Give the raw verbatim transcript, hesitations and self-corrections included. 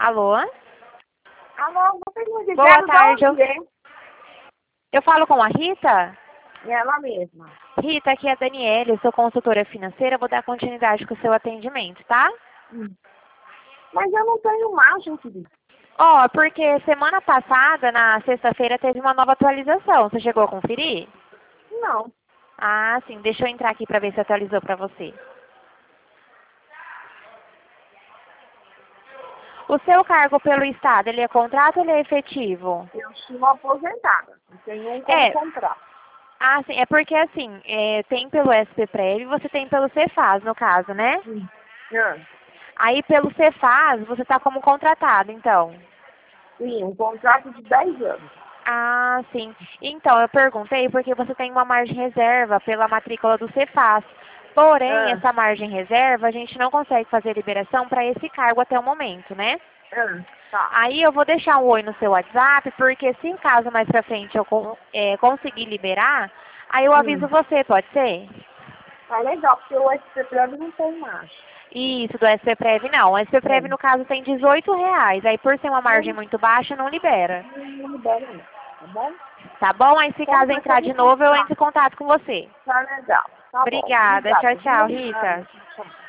Alô? Alô, vocês me ligaram Boa de tarde. Eu, onde, hein? eu falo com a Rita? É ela mesma. Rita, aqui é a Daniela, eu sou consultora financeira, vou dar continuidade com o seu atendimento, tá? Hum. Mas eu não tenho margem, querido. Ó, porque semana passada, na sexta-feira, teve uma nova atualização. Você chegou a conferir? Não. Ah, sim. Deixa eu entrar aqui para ver se atualizou para você. O seu cargo pelo Estado, ele é contrato ou ele é efetivo? Eu sou aposentada. Não tenho um como É. contrato. Ah, sim. É porque, assim, é, tem pelo S P Prev e você tem pelo Cefaz, no caso, né? Hum. Ah, Aí, pelo Cefaz, você está como contratado, então. sim, um contrato de dez anos. Ah, sim. Então, eu perguntei porque você tem uma margem reserva pela matrícula do Cefaz. Porém, Ah, essa margem reserva, a gente não consegue fazer liberação para esse cargo até o momento, né? ah, tá. Aí eu vou deixar um oi no seu WhatsApp, porque se caso mais pra frente eu con- é, conseguir liberar, aí eu aviso Hum. você, pode ser? Tá legal, porque o S P P não tem margem. Isso, do S P Prev não. O S P Prev, É. no caso, tem dezoito reais. Aí, por ser uma margem Não, muito baixa, não libera. não, não libera não, tá bom? Tá bom? Aí, se Então, caso mas eu entrar vou de novo, eu pensar. entro em contato com você. Tá legal. Tá bom. Obrigada. Tchau, Obrigada, tchau, viu? Ah, Rita. tchau.